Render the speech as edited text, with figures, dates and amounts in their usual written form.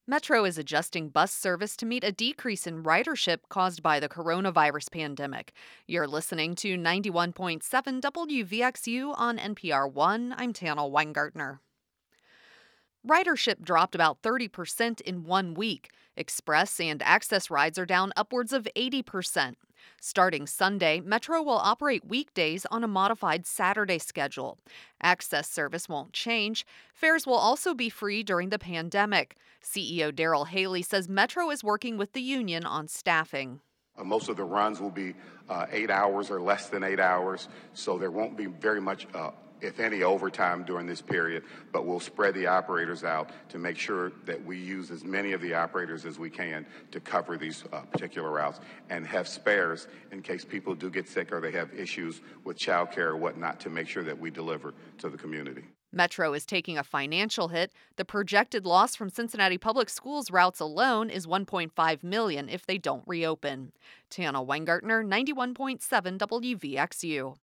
Metro is adjusting bus service to meet a decrease in ridership caused by the coronavirus pandemic. You're listening to 91.7 WVXU on NPR One. I'm Tana Weingartner. Ridership dropped about 30% in 1 week. Express and access rides are down upwards of 80%. Starting Sunday, Metro will operate weekdays on a modified Saturday schedule. Access service won't change. Fares will also be free during the pandemic. CEO Daryl Haley says Metro is working with the union on staffing. Most of the runs will be 8 hours or less than 8 hours, so there won't be very much, if any, overtime during this period, but we'll spread the operators out to make sure that we use as many of the operators as we can to cover these particular routes and have spares in case people do get sick or they have issues with childcare or whatnot to make sure that we deliver to the community. Metro is taking a financial hit. The projected loss from Cincinnati Public Schools routes alone is $1.5 million if they don't reopen. Tana Weingartner, 91.7 WVXU.